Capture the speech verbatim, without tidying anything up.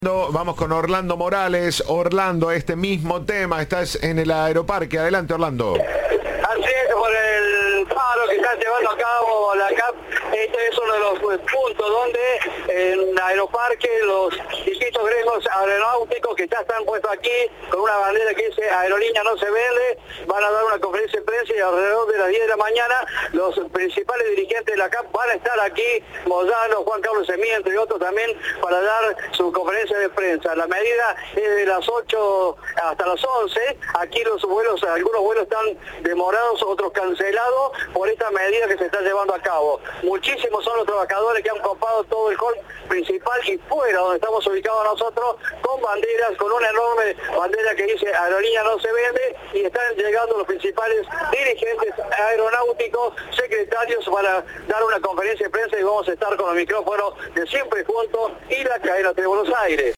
Vamos con Orlando Morales. Orlando, este mismo tema, estás en el Aeroparque. Adelante, Orlando. Así es, por el paro que está llevando a cabo la C A P. Este es uno de los puntos donde en Aeroparque los distintos gremios aeronáuticos que ya están puestos aquí con una bandera que dice aerolínea no se vende, van a dar una conferencia de prensa y alrededor de las diez de la mañana los principales dirigentes de la C A P van a estar aquí, Moyano, Juan Carlos Semí, entre otros también, para dar su conferencia de prensa. La medida es de las ocho hasta las once, aquí los vuelos, algunos vuelos están demorados, otros cancelados por esta medida que se está llevando a cabo. Muchísimos son los trabajadores que han copado todo el hall principal y fuera donde estamos ubicados nosotros con banderas, con una enorme bandera que dice aerolínea no se vende, y están llegando los principales dirigentes aeronáuticos, secretarios, para dar una conferencia de prensa, y vamos a estar con los micrófonos de Siempre Juntos y la cadena de Buenos Aires.